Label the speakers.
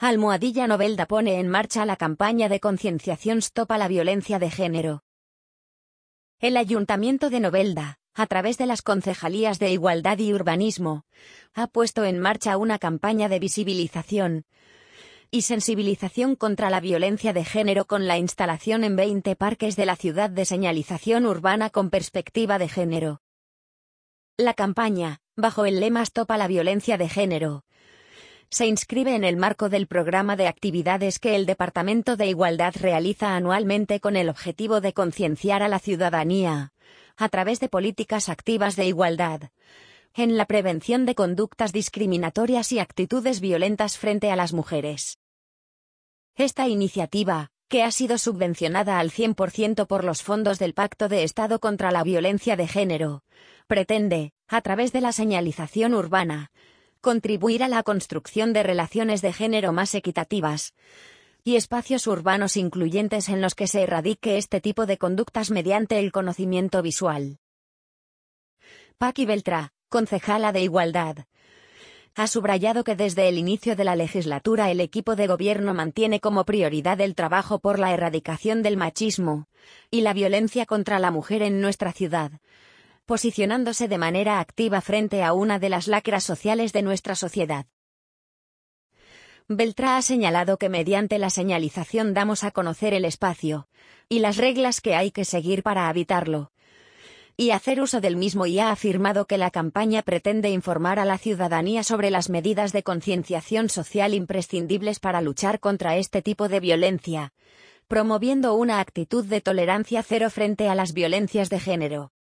Speaker 1: Novelda pone en marcha la campaña de concienciación Stop a la violencia de género. El Ayuntamiento de Novelda, a través de las Concejalías de Igualdad y Urbanismo, ha puesto en marcha una campaña de visibilización y sensibilización contra la violencia de género con la instalación en 20 parques de la ciudad de señalización urbana con perspectiva de género. La campaña, bajo el lema Stop a la violencia de género, se inscribe en el marco del programa de actividades que el Departamento de Igualdad realiza anualmente con el objetivo de concienciar a la ciudadanía, a través de políticas activas de igualdad, en la prevención de conductas discriminatorias y actitudes violentas frente a las mujeres. Esta iniciativa, que ha sido subvencionada al 100% por los fondos del Pacto de Estado contra la Violencia de Género, pretende, a través de la señalización urbana, contribuir a la construcción de relaciones de género más equitativas y espacios urbanos incluyentes en los que se erradique este tipo de conductas mediante el conocimiento visual. Paqui Beltrá, concejala de Igualdad, ha subrayado que desde el inicio de la legislatura el equipo de gobierno mantiene como prioridad el trabajo por la erradicación del machismo y la violencia contra la mujer en nuestra ciudad, posicionándose de manera activa frente a una de las lacras sociales de nuestra sociedad. Beltrá ha señalado que mediante la señalización damos a conocer el espacio y las reglas que hay que seguir para habitarlo y hacer uso del mismo, y ha afirmado que la campaña pretende informar a la ciudadanía sobre las medidas de concienciación social imprescindibles para luchar contra este tipo de violencia, promoviendo una actitud de tolerancia cero frente a las violencias de género.